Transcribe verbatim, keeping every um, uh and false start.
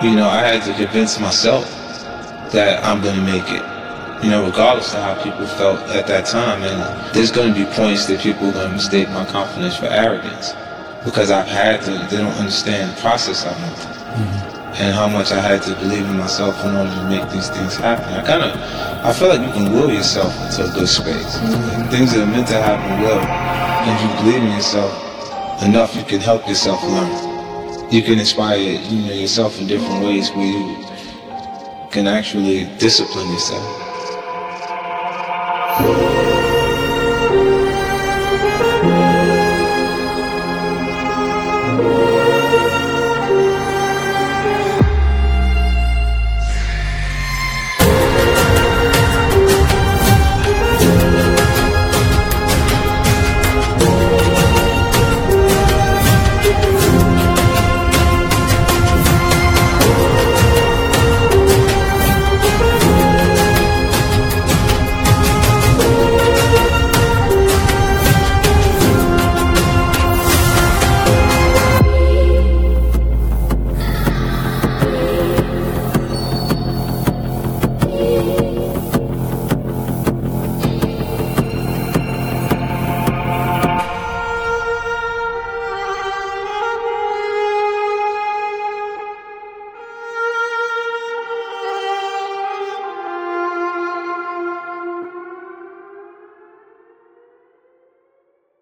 You know, I had to convince myself that I'm gonna make it. You know, regardless of how people felt at that time. And there's gonna be points that people are gonna mistake my confidence for arrogance. Because I've had to, they don't understand the process I went through. Mm-hmm. And how much I had to believe in myself in order to make these things happen. I kind of, I feel like you can will yourself into a good space. Mm-hmm. Like things that are meant to happen will. And if you believe in yourself enough, you can help yourself learn. You can inspire you know, yourself in different ways where you can actually discipline yourself.